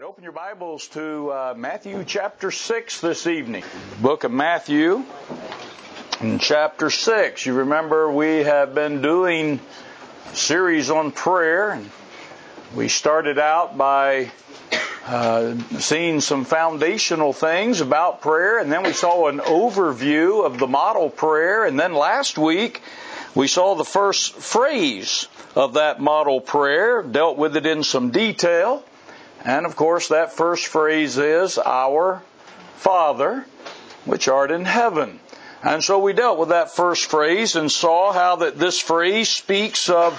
Open your Bibles to Matthew chapter 6 this evening. Book of Matthew in chapter 6. You remember we have been doing a series on prayer. And we started out by seeing some foundational things about prayer, and then we saw an overview of the model prayer, and then last week we saw the first phrase of that model prayer, dealt with it in some detail. And of course, that first phrase is, Our Father, which art in heaven. And so we dealt with that first phrase and saw how that this phrase speaks of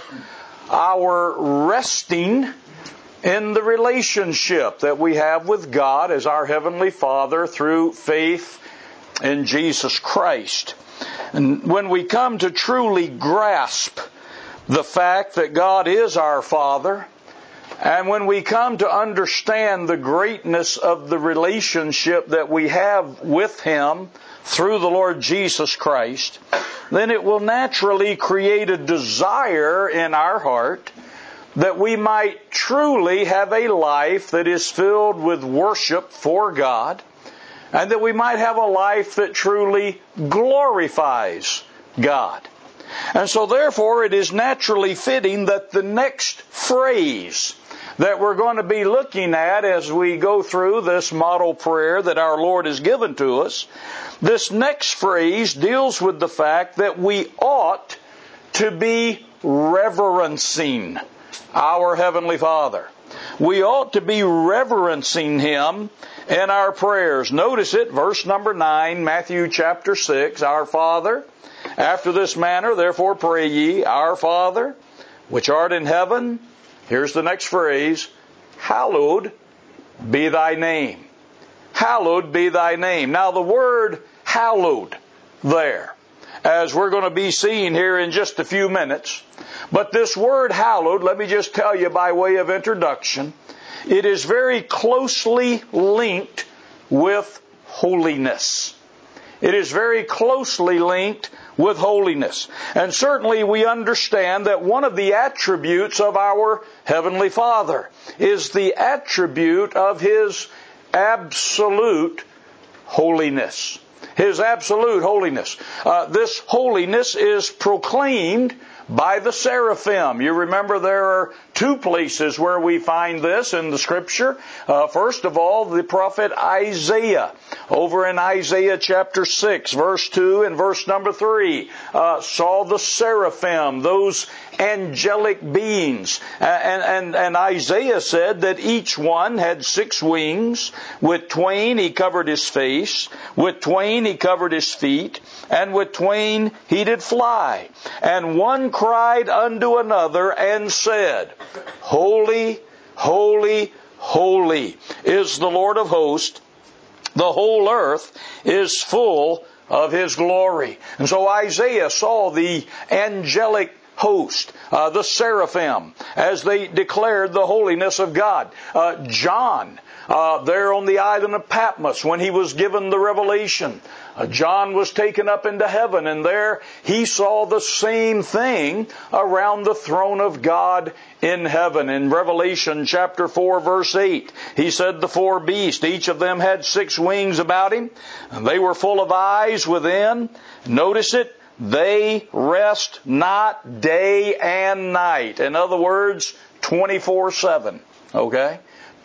our resting in the relationship that we have with God as our Heavenly Father through faith in Jesus Christ. And when we come to truly grasp the fact that God is our Father, and when we come to understand the greatness of the relationship that we have with Him through the Lord Jesus Christ, then it will naturally create a desire in our heart that we might truly have a life that is filled with worship for God, and that we might have a life that truly glorifies God. And so therefore it is naturally fitting that the next phrase that we're going to be looking at as we go through this model prayer that our Lord has given to us, this next phrase deals with the fact that we ought to be reverencing our Heavenly Father. We ought to be reverencing Him in our prayers. Notice it, verse number 9, Matthew chapter 6, Our Father, after this manner, therefore pray ye, Our Father, which art in heaven. Here's the next phrase, Hallowed be thy name. Hallowed be thy name. Now the word hallowed there, as we're going to be seeing here in just a few minutes. But this word hallowed, let me just tell you by way of introduction, it is very closely linked with holiness. It is very closely linked with holiness. And certainly we understand that one of the attributes of our Heavenly Father is the attribute of His absolute holiness. His absolute holiness. This holiness is proclaimed by the seraphim. You remember there are two places where we find this in the Scripture. First of all, the prophet Isaiah. Over in Isaiah chapter 6, verse 2 and verse number 3, saw the seraphim, those angelic beings. And Isaiah said that each one had 6 wings. With twain he covered his face, with twain he covered his feet, and with twain he did fly. And one cried unto another and said, Holy, holy, holy is the Lord of hosts. The whole earth is full of His glory. And so Isaiah saw the angelic host, the seraphim, as they declared the holiness of God. John, there on the island of Patmos, when he was given the revelation, John was taken up into heaven, and there he saw the same thing around the throne of God in heaven. In Revelation chapter 4, verse 8, he said the 4 beasts, each of them had 6 wings about him, and they were full of eyes within. Notice it, they rest not day and night. In other words, 24/7. Okay?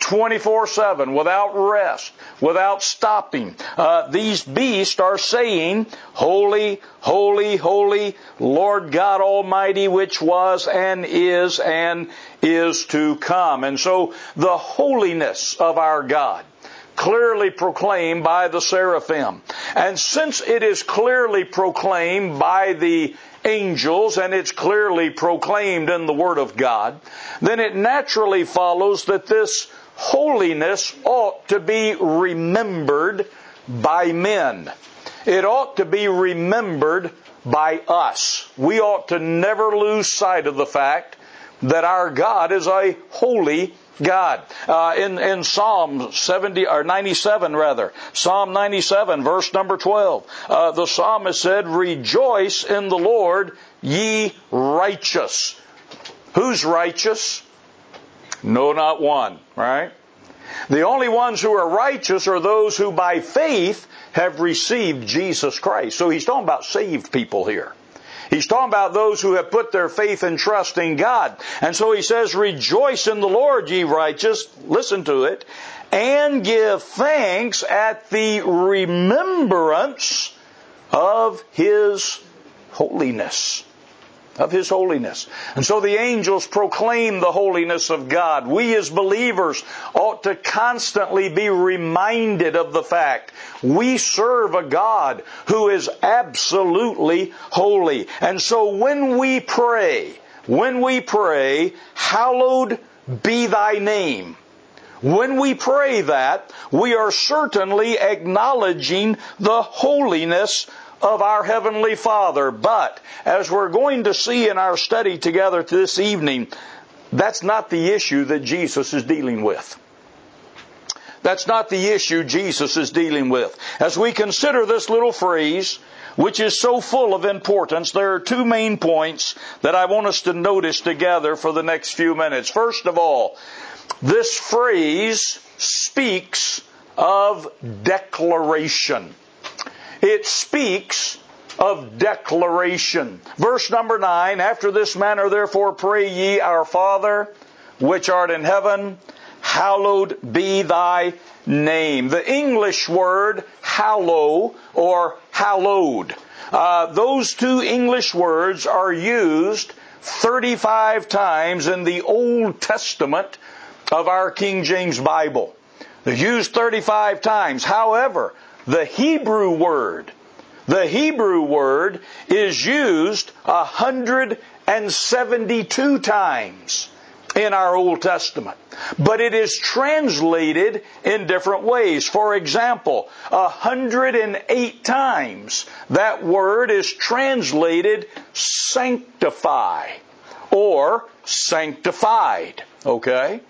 24/7, without rest, without stopping. These beasts are saying, Holy, holy, holy, Lord God Almighty, which was and is to come. And so the holiness of our God, clearly proclaimed by the seraphim. And since it is clearly proclaimed by the angels, and it's clearly proclaimed in the Word of God, then it naturally follows that this holiness ought to be remembered by men. It ought to be remembered by us. We ought to never lose sight of the fact that our God is a holy God. In Psalm 97, Psalm 97, verse number 12, the psalmist said, Rejoice in the Lord, ye righteous. Who's righteous? No, not one, right? The only ones who are righteous are those who by faith have received Jesus Christ. So he's talking about saved people here. He's talking about those who have put their faith and trust in God. And so he says, rejoice in the Lord, ye righteous, listen to it, and give thanks at the remembrance of His holiness. Of His holiness. And so the angels proclaim the holiness of God. We as believers ought to constantly be reminded of the fact we serve a God who is absolutely holy. And so when we pray, hallowed be thy name. When we pray that, we are certainly acknowledging the holiness of our Heavenly Father. But, as we're going to see in our study together this evening, that's not the issue that Jesus is dealing with. That's not the issue Jesus is dealing with. As we consider this little phrase, which is so full of importance, there are two main points that I want us to notice together for the next few minutes. First of all, this phrase speaks of declaration. It speaks of declaration. Verse number 9, after this manner therefore pray ye, our Father, which art in heaven, hallowed be thy name. The English word hallow or hallowed, those two English words are used 35 times in the Old Testament of our King James Bible. They're used 35 times. However, the Hebrew word is used 172 times in our Old Testament. But it is translated in different ways. For example, 108 times that word is translated sanctify or sanctified. Okay?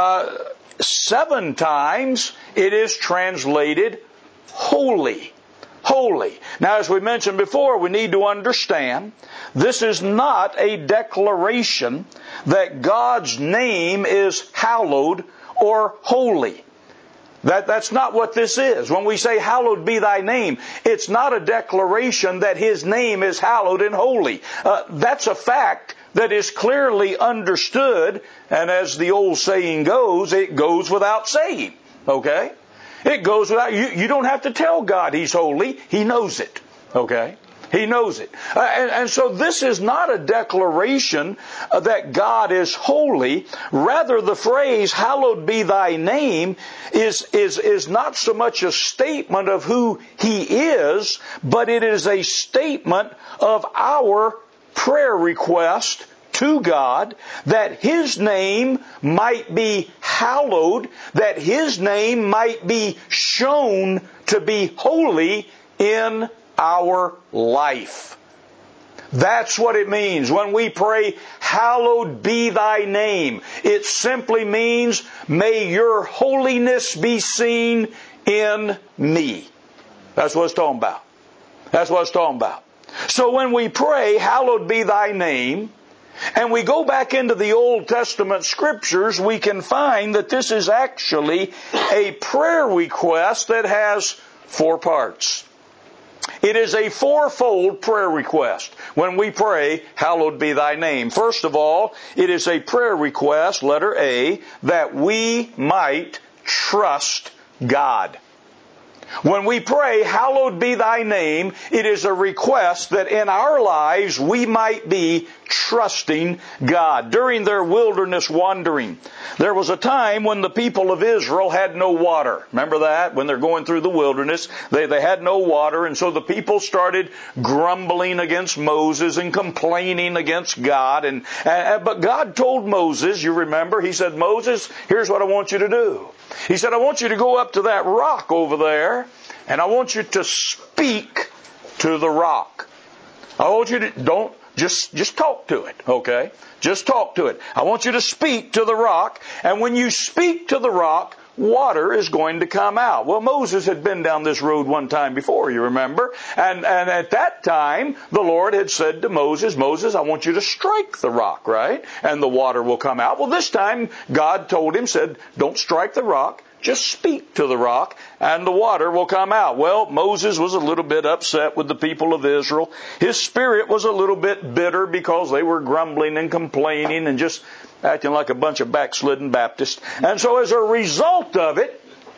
7 times it is translated holy. Holy. Now, as we mentioned before, we need to understand this is not a declaration that God's name is hallowed or holy. That's not what this is. When we say, hallowed be thy name, it's not a declaration that His name is hallowed and holy. That's a fact that is clearly understood, and as the old saying goes, it goes without saying. Okay? It goes without, you don't have to tell God He's holy. He knows it. Okay? He knows it. And so this is not a declaration that God is holy. Rather, the phrase, hallowed be thy name, is not so much a statement of who He is, but it is a statement of our prayer request to God, that His name might be hallowed, that His name might be shown to be holy in our life. That's what it means when we pray, hallowed be thy name. It simply means, may your holiness be seen in me. That's what it's talking about. That's what it's talking about. So when we pray, hallowed be thy name, and we go back into the Old Testament Scriptures, we can find that this is actually a prayer request that has 4 parts. It is a 4-fold prayer request when we pray, hallowed be thy name. First of all, it is a prayer request, letter A, that we might trust God. When we pray, hallowed be thy name, it is a request that in our lives we might be trusting God. During their wilderness wandering, there was a time when the people of Israel had no water. Remember that? When they're going through the wilderness, they had no water, and so the people started grumbling against Moses and complaining against God. But God told Moses, you remember, He said, Moses, here's what I want you to do. He said, I want you to go up to that rock over there, and I want you to speak to the rock. I want you to, don't, just talk to it, okay? Just talk to it. I want you to speak to the rock, and when you speak to the rock, water is going to come out. Well, Moses had been down this road one time before, you remember, and at that time, the Lord had said to Moses, Moses, I want you to strike the rock, right? And the water will come out. Well, this time, God told him, said, don't strike the rock, just speak to the rock and the water will come out. Well, Moses was a little bit upset with the people of Israel. His spirit was a little bit bitter because they were grumbling and complaining and just acting like a bunch of backslidden Baptists. And so as a result of it,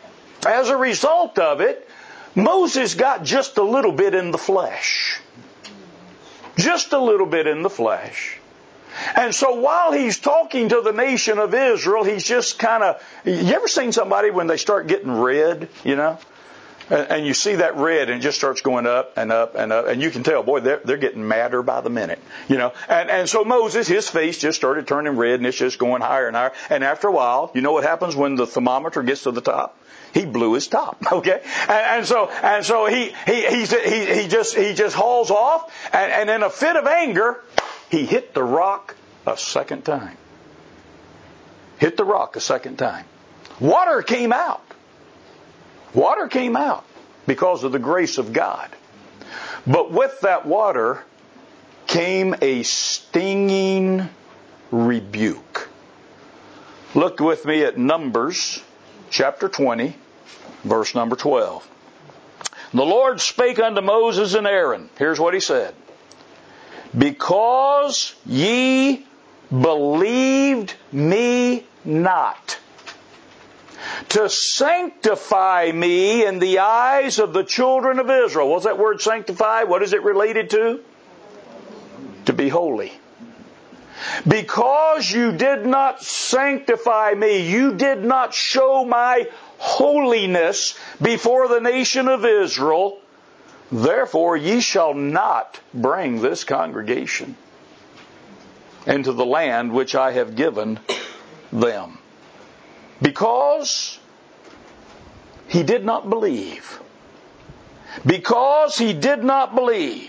Moses got just a little bit in the flesh. Just a little bit in the flesh. And so while he's talking to the nation of Israel, he's just kind of, you ever seen somebody when they start getting red, you know? And you see that red and it just starts going up and up and up. And you can tell, boy, they're getting madder by the minute, you know? And so Moses, his face just started turning red and it's just going higher and higher. And after a while, you know what happens when the thermometer gets to the top? He blew his top, okay? And so he just hauls off and in a fit of anger, he hit the rock a second time. Hit the rock a second time. Water came out. Water came out because of the grace of God. But with that water came a stinging rebuke. Look with me at Numbers chapter 20, verse number 12. The Lord spake unto Moses and Aaron. Here's what he said. Because ye believed me not, to sanctify me in the eyes of the children of Israel. What's that word sanctify? What is it related to? To be holy. Because you did not sanctify me, you did not show my holiness before the nation of Israel, therefore ye shall not bring this congregation into the land which I have given them. Because he did not believe. Because he did not believe,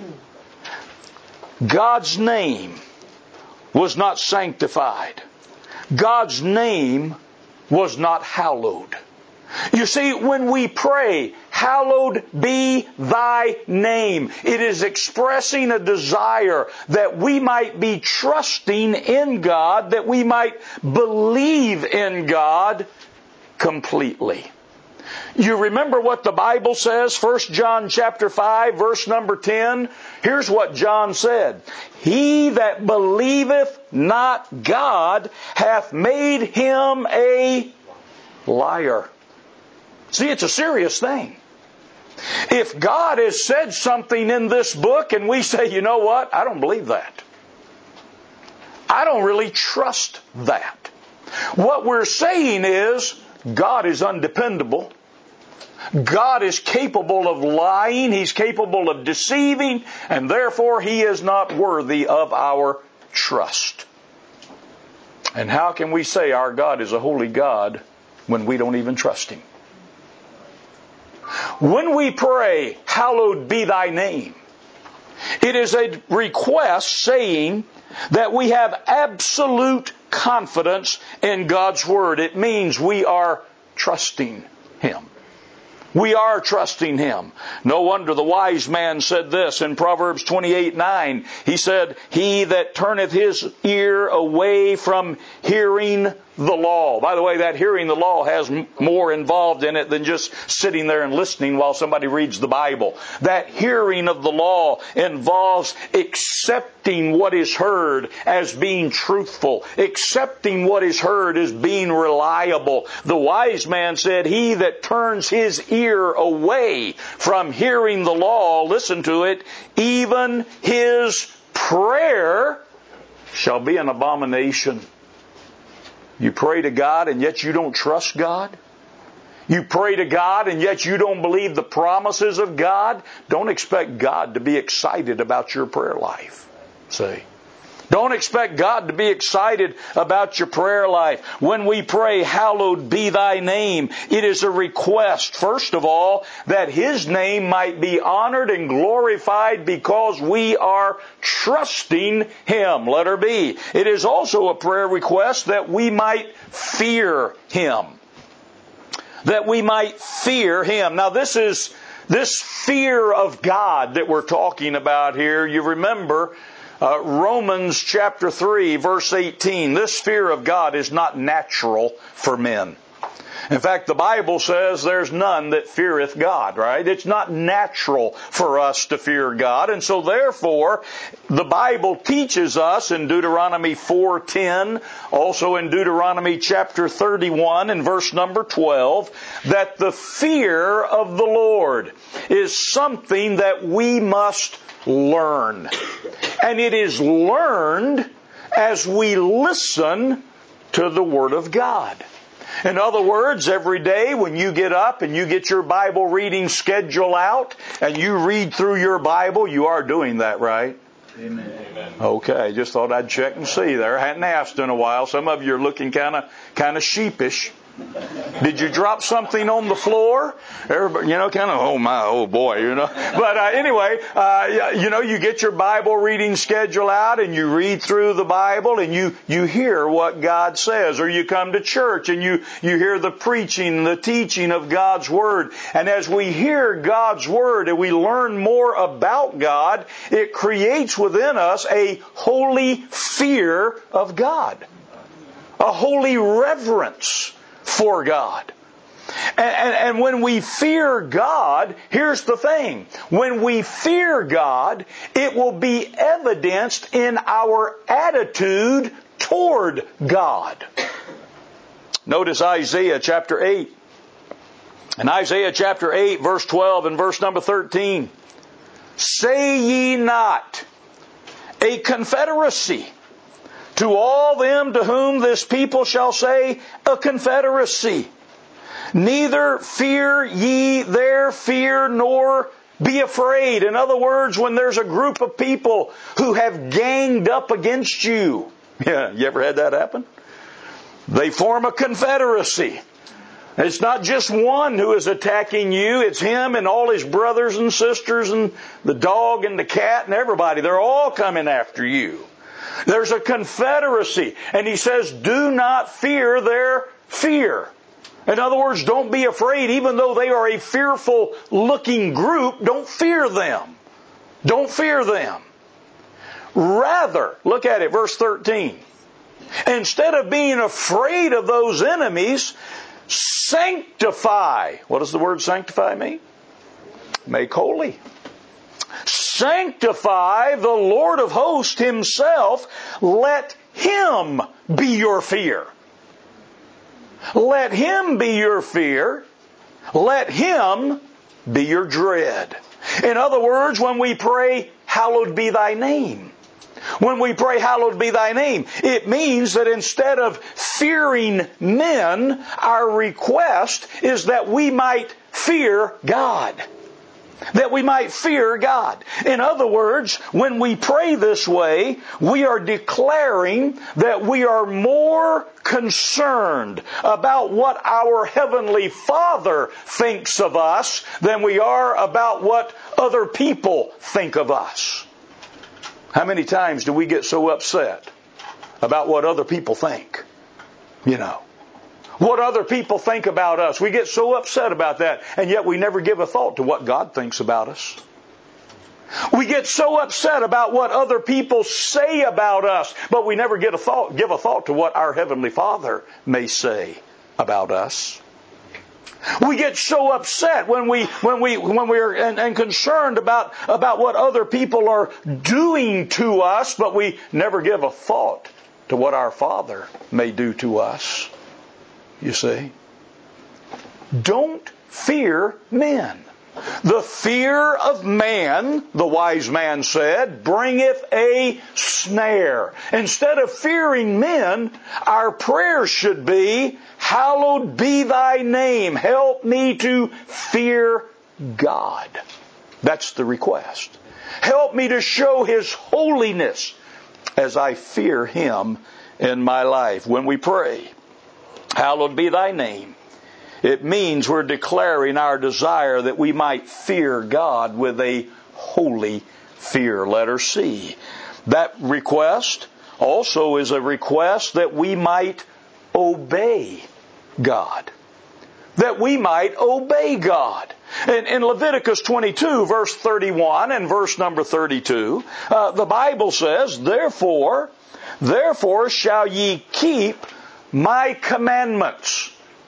God's name was not sanctified. God's name was not hallowed. You see, when we pray, hallowed be thy name, it is expressing a desire that we might be trusting in God, that we might believe in God completely. You remember what the Bible says, 1 John chapter 5, verse number 10? Here's what John said. He that believeth not God hath made him a liar. See, it's a serious thing. If God has said something in this book and we say, you know what, I don't believe that. I don't really trust that. What we're saying is, God is undependable. God is capable of lying. He's capable of deceiving. And therefore, He is not worthy of our trust. And how can we say our God is a holy God when we don't even trust Him? When we pray, hallowed be thy name, it is a request saying that we have absolute confidence in God's Word. It means we are trusting Him. We are trusting Him. No wonder the wise man said this in Proverbs 28:9. He said, he that turneth his ear away from hearing the law. By the way, that hearing the law has more involved in it than just sitting there and listening while somebody reads the Bible. That hearing of the law involves accepting what is heard as being truthful, accepting what is heard as being reliable. The wise man said, he that turns his ear away from hearing the law, listen to it, even his prayer shall be an abomination. You pray to God and yet you don't trust God? You pray to God and yet you don't believe the promises of God? Don't expect God to be excited about your prayer life. See? Don't expect God to be excited about your prayer life. When we pray, hallowed be thy name, it is a request, first of all, that His name might be honored and glorified because we are trusting Him. Letter B. It is also a prayer request that we might fear Him. That we might fear Him. Now this fear of God that we're talking about here, you remember Romans chapter 3 verse 18. This fear of God is not natural for men. In fact, the Bible says there's none that feareth God, right? It's not natural for us to fear God. And so therefore, the Bible teaches us in Deuteronomy 4:10, also in Deuteronomy chapter 31 and verse number 12, that the fear of the Lord is something that we must learn. And it is learned as we listen to the Word of God. In other words, every day when you get up and you get your Bible reading schedule out and you read through your Bible, you are doing that, right? Amen. Okay, just thought I'd check and see there. I hadn't asked in a while. Some of you are looking kind of sheepish. Did you drop something on the floor? Everybody, kind of, oh boy, But anyway, you get your Bible reading schedule out and you read through the Bible and you hear what God says. Or you come to church and you hear the preaching, the teaching of God's Word. And as we hear God's Word and we learn more about God, it creates within us a holy fear of God. A holy reverence for God. And when we fear God, here's the thing. When we fear God, it will be evidenced in our attitude toward God. Notice Isaiah chapter 8. In Isaiah chapter 8, verse 12 and verse number 13. Say ye not a confederacy to all them to whom this people shall say, a confederacy. Neither fear ye their fear, nor be afraid. In other words, when there's a group of people who have ganged up against you. Yeah, you ever had that happen? They form a confederacy. It's not just one who is attacking you. It's him and all his brothers and sisters and the dog and the cat and everybody. They're all coming after you. There's a confederacy. And he says, do not fear their fear. In other words, don't be afraid. Even though they are a fearful looking group, don't fear them. Don't fear them. Rather, look at it, verse 13. Instead of being afraid of those enemies, sanctify. What does the word sanctify mean? Make holy. Sanctify the Lord of hosts Himself. Let Him be your fear. Let Him be your fear. Let Him be your dread. In other words, when we pray, hallowed be thy name. When we pray, hallowed be thy name, it means that instead of fearing men, our request is that we might fear God. That we might fear God. In other words, when we pray this way, we are declaring that we are more concerned about what our Heavenly Father thinks of us than we are about what other people think of us. How many times do we get so upset about what other people think? What other people think about us. We get so upset about that, and yet we never give a thought to what God thinks about us. We get so upset about what other people say about us, but we never give a thought to what our Heavenly Father may say about us. We get so upset when we're and concerned about what other people are doing to us, but we never give a thought to what our Father may do to us. You see? Don't fear men. The fear of man, the wise man said, bringeth a snare. Instead of fearing men, our prayer should be, hallowed be thy name. Help me to fear God. That's the request. Help me to show His holiness as I fear Him in my life. When we pray, hallowed be thy name, it means we're declaring our desire that we might fear God with a holy fear. Letter C. That request also is a request that we might obey God. That we might obey God. In Leviticus 22, verse 31 and verse number 32, the Bible says, Therefore shall ye keep my commandments.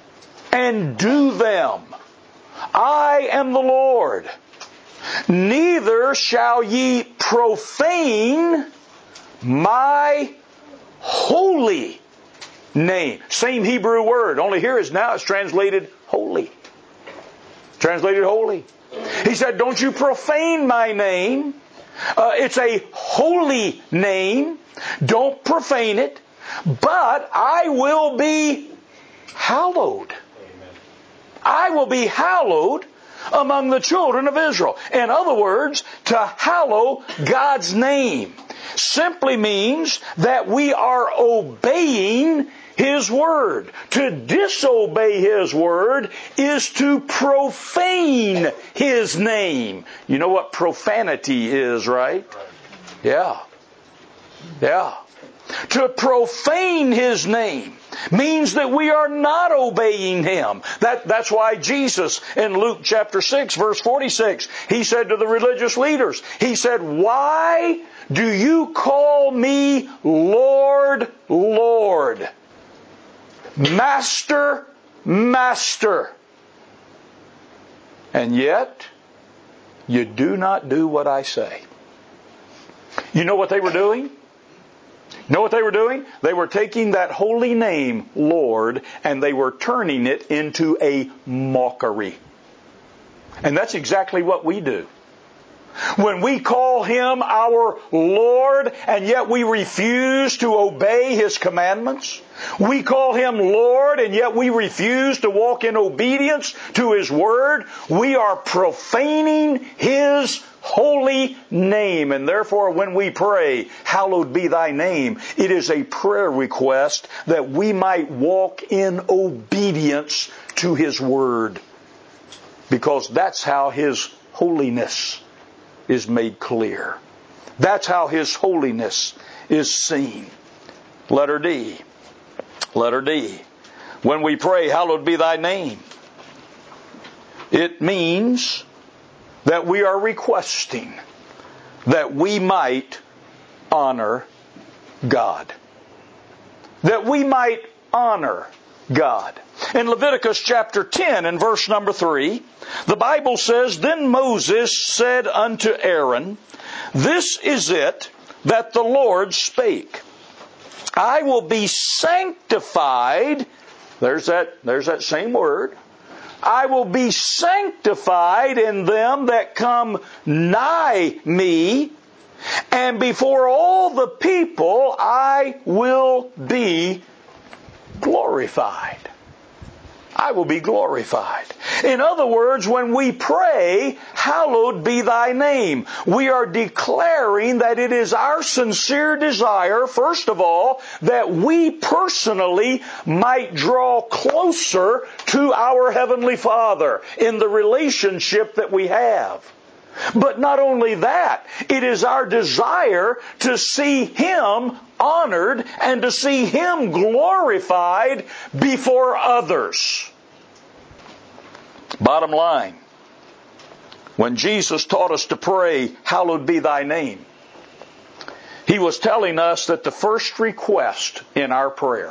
and do them. I am the Lord. Neither shall ye profane my holy name. Same Hebrew word, only here is now it's translated holy. Translated holy. He said, don't you profane my name. It's a holy name. Don't profane it. But I will be hallowed. I will be hallowed among the children of Israel. In other words, to hallow God's name simply means that we are obeying His Word. To disobey His Word is to profane His name. You know what profanity is, right? Yeah. Yeah. To profane His name means that we are not obeying Him. That's why Jesus in Luke chapter 6 verse 46, He said to the religious leaders, He said, why do you call me Lord, Lord? Master, Master. And yet, you do not do what I say. You know what they were doing? You know what they were doing? They were taking that holy name, Lord, and they were turning it into a mockery. And that's exactly what we do. When we call Him our Lord, and yet we refuse to obey His commandments. We call Him Lord, and yet we refuse to walk in obedience to His Word. We are profaning His holy name. And therefore, when we pray, hallowed be thy name, it is a prayer request that we might walk in obedience to His Word. Because that's how His holiness is made clear. That's how His holiness is seen. Letter D. Letter D. When we pray, hallowed be thy name, it means that we are requesting that we might honor God. That we might honor God. In Leviticus chapter 10 and verse number 3, the Bible says, Then Moses said unto Aaron, This is it that the Lord spake. I will be sanctified. There's that same word. I will be sanctified in them that come nigh me, and before all the people I will be glorified. I will be glorified. In other words, when we pray, hallowed be thy name, we are declaring that it is our sincere desire, first of all, that we personally might draw closer to our Heavenly Father in the relationship that we have. But not only that, it is our desire to see Him honored and to see Him glorified before others. Bottom line, when Jesus taught us to pray, hallowed be thy name, He was telling us that the first request in our prayer,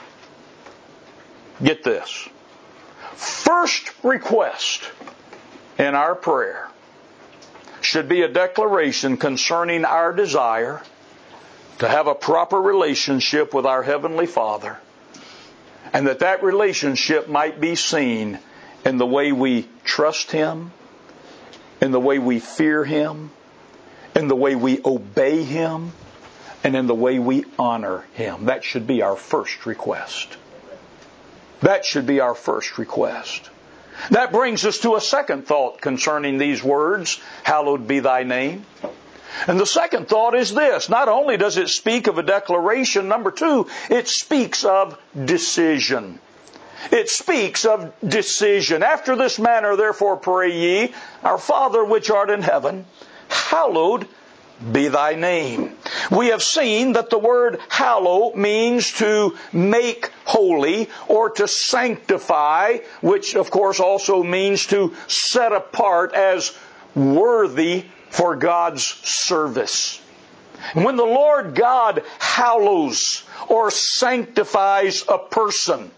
get this, first request in our prayer should be a declaration concerning our desire to have a proper relationship with our Heavenly Father, and that relationship might be seen in the way we trust Him, in the way we fear Him, in the way we obey Him, and in the way we honor Him. That should be our first request. That should be our first request. That brings us to a second thought concerning these words, hallowed be thy name. And the second thought is this. Not only does it speak of a declaration, number two, it speaks of decision. It speaks of decision. After this manner, therefore, pray ye, Our Father which art in heaven, hallowed be thy name. We have seen that the word hallow means to make holy or to sanctify, which of course also means to set apart as worthy for God's service. When the Lord God hallows or sanctifies a person,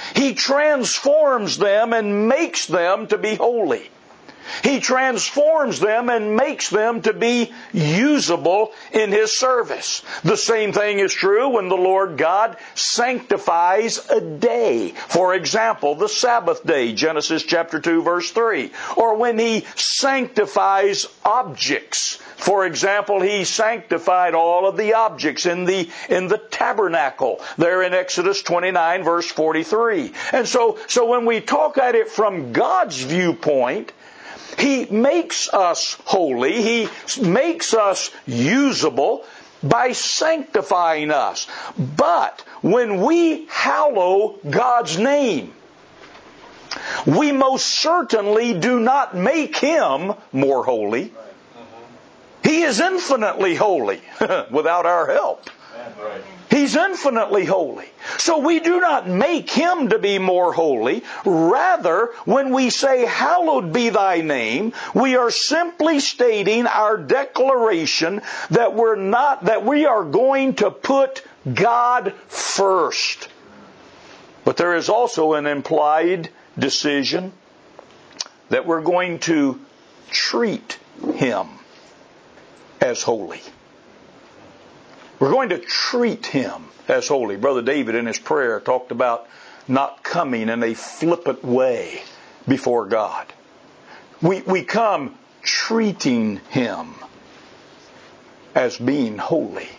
He transforms them and makes them to be holy. He transforms them and makes them to be usable in His service. The same thing is true when the Lord God sanctifies a day. For example, the Sabbath day, Genesis chapter 2, verse 3. Or when He sanctifies objects. For example, He sanctified all of the objects in the tabernacle, there in Exodus 29, verse 43. And so when we talk at it from God's viewpoint, He makes us holy. He makes us usable by sanctifying us. But when we hallow God's name, we most certainly do not make Him more holy. He is infinitely holy without our help. He's infinitely holy. So we do not make Him to be more holy. Rather, when we say, hallowed be thy name, we are simply stating our declaration that we are going to put God first. But there is also an implied decision that we're going to treat Him as holy. We're going to treat Him as holy. Brother David in his prayer talked about not coming in a flippant way before God. We come treating Him as being holy.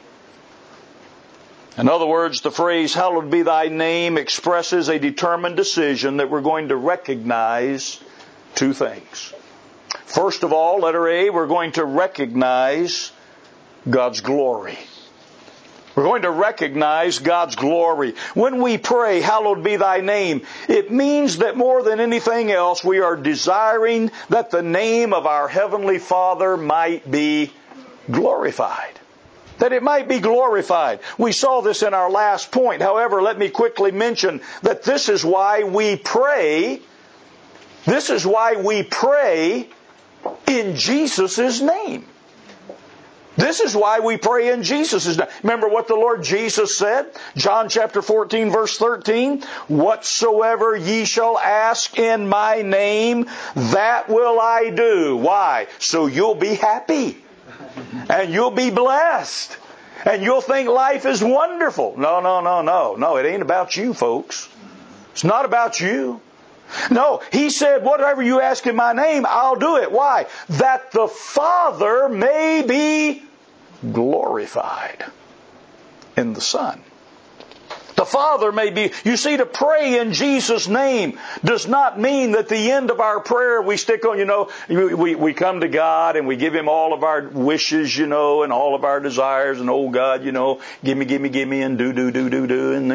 In other words, the phrase, hallowed be thy name, expresses a determined decision that we're going to recognize two things. First of all, letter A, we're going to recognize God's glory. We're going to recognize God's glory. When we pray, hallowed be thy name, it means that more than anything else, we are desiring that the name of our Heavenly Father might be glorified. That it might be glorified. We saw this in our last point. However, let me quickly mention that this is why we pray. This is why we pray in Jesus' name. This is why we pray in Jesus' name. Remember what the Lord Jesus said? John chapter 14, verse 13. Whatsoever ye shall ask in my name, that will I do. Why? So you'll be happy. And you'll be blessed. And you'll think life is wonderful. No. No, it ain't about you, folks. It's not about you. No, He said, whatever you ask in my name, I'll do it. Why? That the Father may be glorified in the Son. The Father may be... You see, to pray in Jesus' name does not mean that the end of our prayer we stick on, we come to God and we give Him all of our wishes, and all of our desires, and oh God, give me, and do, and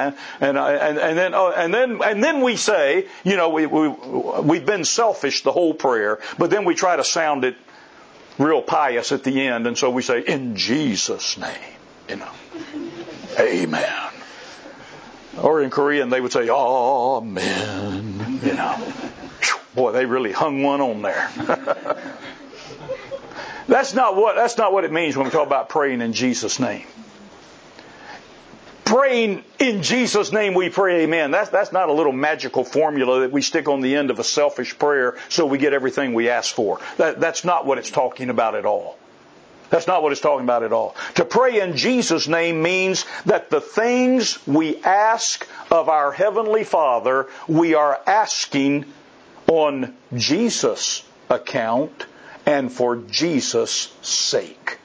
and then we say, we've been selfish the whole prayer, but then we try to sound it real pious at the end, and so we say, in Jesus' name, Amen. Or in Korean, they would say, Amen. Boy, they really hung one on there. That's not what it means when we talk about praying in Jesus' name. Praying in Jesus' name we pray amen. That's not a little magical formula that we stick on the end of a selfish prayer so we get everything we ask for. That's not what it's talking about at all. That's not what it's talking about at all. To pray in Jesus' name means that the things we ask of our Heavenly Father, we are asking on Jesus' account and for Jesus' sake.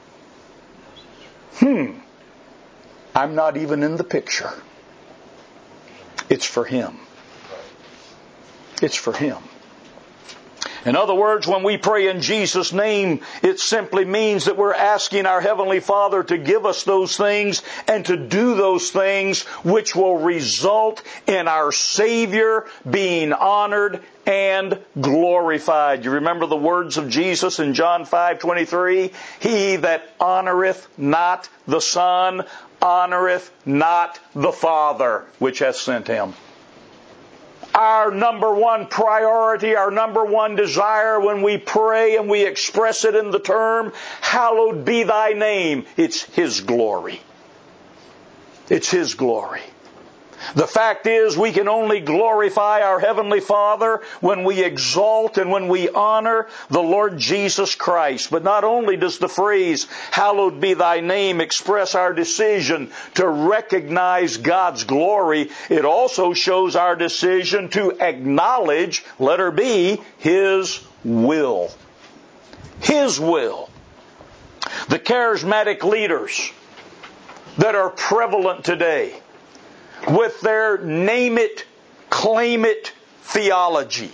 I'm not even in the picture. It's for Him. It's for Him. In other words, when we pray in Jesus' name, it simply means that we're asking our Heavenly Father to give us those things and to do those things which will result in our Savior being honored and glorified. You remember the words of Jesus in John 5:23? He that honoreth not the Son honoreth not the Father which hath sent Him. Our number one priority, our number one desire when we pray and we express it in the term, hallowed be thy name, it's His glory. It's His glory. The fact is, we can only glorify our Heavenly Father when we exalt and when we honor the Lord Jesus Christ. But not only does the phrase, hallowed be thy name, express our decision to recognize God's glory, it also shows our decision to acknowledge, letter B, His will. His will. The charismatic leaders that are prevalent today, with their name it, claim it theology,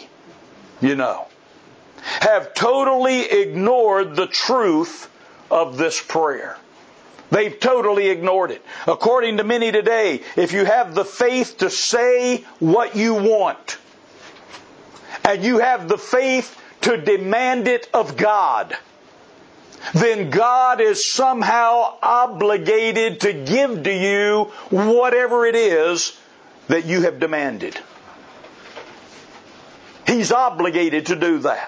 have totally ignored the truth of this prayer. They've totally ignored it. According to many today, if you have the faith to say what you want, and you have the faith to demand it of God, then God is somehow obligated to give to you whatever it is that you have demanded. He's obligated to do that.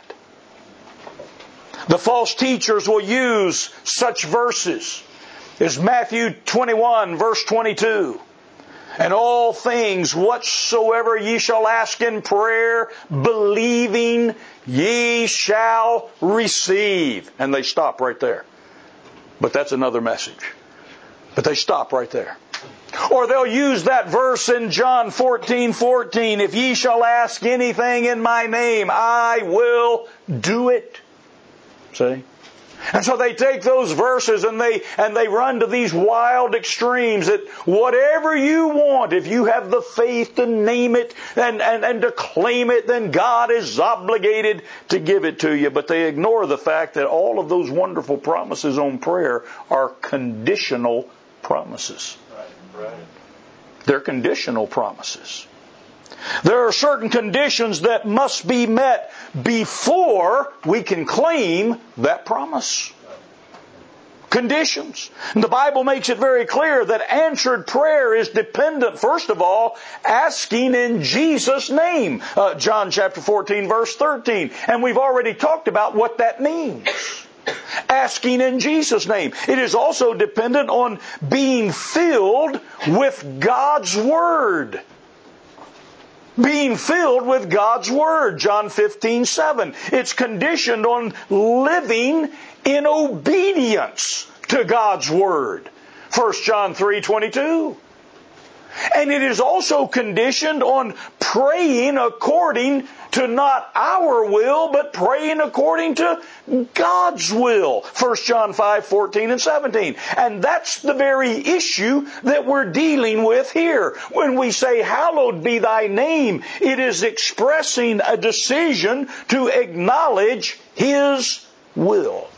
The false teachers will use such verses as Matthew 21, verse 22. And all things whatsoever ye shall ask in prayer, believing, ye shall receive. And they stop right there. But that's another message. But they stop right there. Or they'll use that verse in John 14:14. If ye shall ask anything in my name, I will do it. See? And so they take those verses and they run to these wild extremes that whatever you want, if you have the faith to name it and to claim it, then God is obligated to give it to you. But they ignore the fact that all of those wonderful promises on prayer are conditional promises. Right. They're conditional promises. There are certain conditions that must be met before we can claim that promise. Conditions. And the Bible makes it very clear that answered prayer is dependent, first of all, asking in Jesus' name. John chapter 14, verse 13. And we've already talked about what that means. Asking in Jesus' name. It is also dependent on being filled with God's Word. Being filled with God's Word, John 15:7. It's conditioned on living in obedience to God's Word, 1 John 3:22. And it is also conditioned on praying according to not our will, but praying according to God's will. 1 John 5:14 and 17. And that's the very issue that we're dealing with here. When we say, hallowed be thy name, it is expressing a decision to acknowledge His will.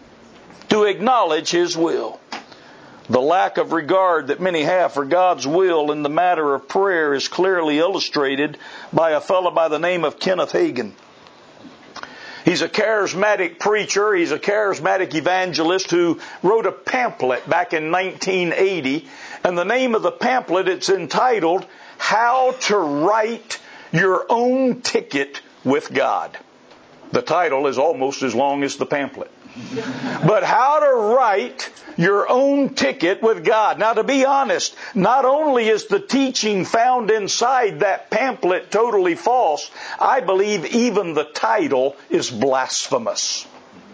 To acknowledge His will. The lack of regard that many have for God's will in the matter of prayer is clearly illustrated by a fellow by the name of Kenneth Hagin. He's a charismatic preacher. He's a charismatic evangelist who wrote a pamphlet back in 1980. And the name of the pamphlet, it's entitled, How to Write Your Own Ticket with God. The title is almost as long as the pamphlet. But how to write your own ticket with God. Now, to be honest, not only is the teaching found inside that pamphlet totally false, I believe even the title is blasphemous.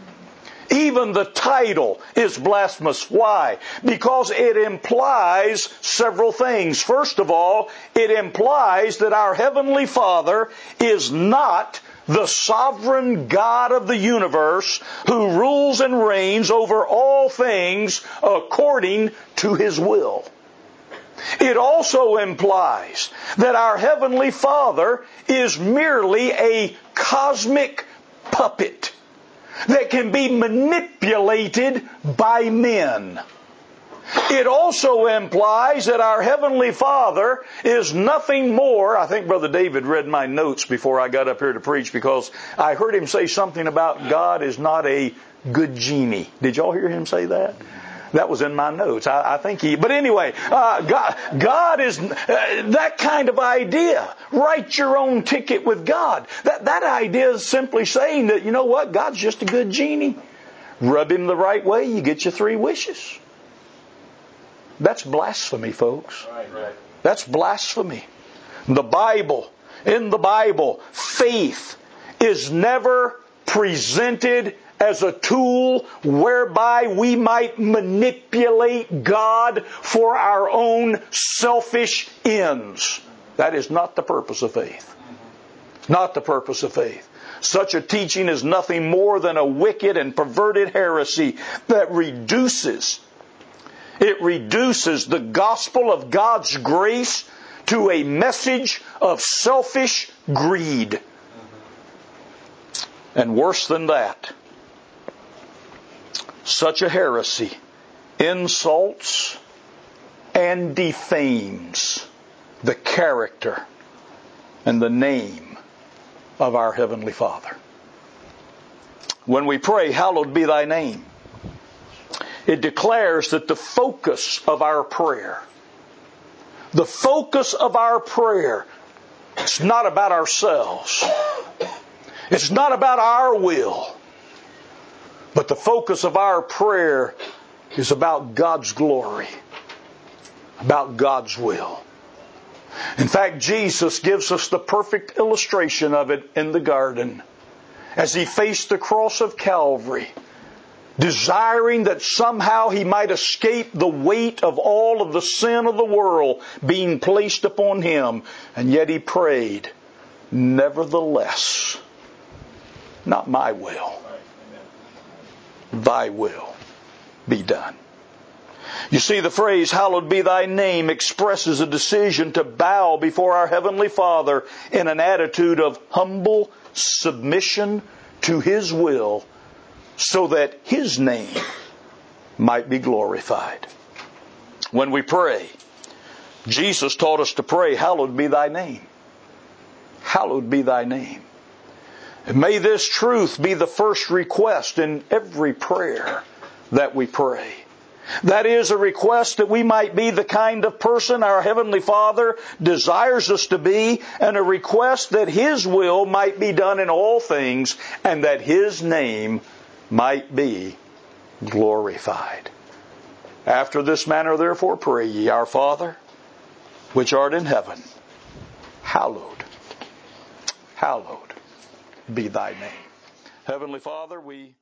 Even the title is blasphemous. Why? Because it implies several things. First of all, it implies that our Heavenly Father is not the sovereign God of the universe who rules and reigns over all things according to His will. It also implies that our Heavenly Father is merely a cosmic puppet that can be manipulated by men. It also implies that our Heavenly Father is nothing more. I think Brother David read my notes before I got up here to preach because I heard him say something about God is not a good genie. Did y'all hear him say that? That was in my notes. I think but anyway, God is that kind of idea. Write your own ticket with God. That idea is simply saying that, you know what? God's just a good genie. Rub Him the right way, you get your 3 wishes. That's blasphemy, folks. Right. That's blasphemy. In the Bible, faith is never presented as a tool whereby we might manipulate God for our own selfish ends. That is not the purpose of faith. Not the purpose of faith. Such a teaching is nothing more than a wicked and perverted heresy that reduces the gospel of God's grace to a message of selfish greed. And worse than that, such a heresy insults and defames the character and the name of our Heavenly Father. When we pray, hallowed be thy name, it declares that the focus of our prayer, it's not about ourselves. It's not about our will. But the focus of our prayer is about God's glory, about God's will. In fact, Jesus gives us the perfect illustration of it in the garden as He faced the cross of Calvary, desiring that somehow He might escape the weight of all of the sin of the world being placed upon Him. And yet He prayed, nevertheless, not my will, thy will be done. You see, the phrase, hallowed be thy name, expresses a decision to bow before our Heavenly Father in an attitude of humble submission to His will so that His name might be glorified. When we pray, Jesus taught us to pray, hallowed be thy name. Hallowed be thy name. And may this truth be the first request in every prayer that we pray. That is a request that we might be the kind of person our Heavenly Father desires us to be, and a request that His will might be done in all things, and that His name might be glorified. After this manner, therefore, pray ye, Our Father, which art in heaven, hallowed be thy name. Heavenly Father, we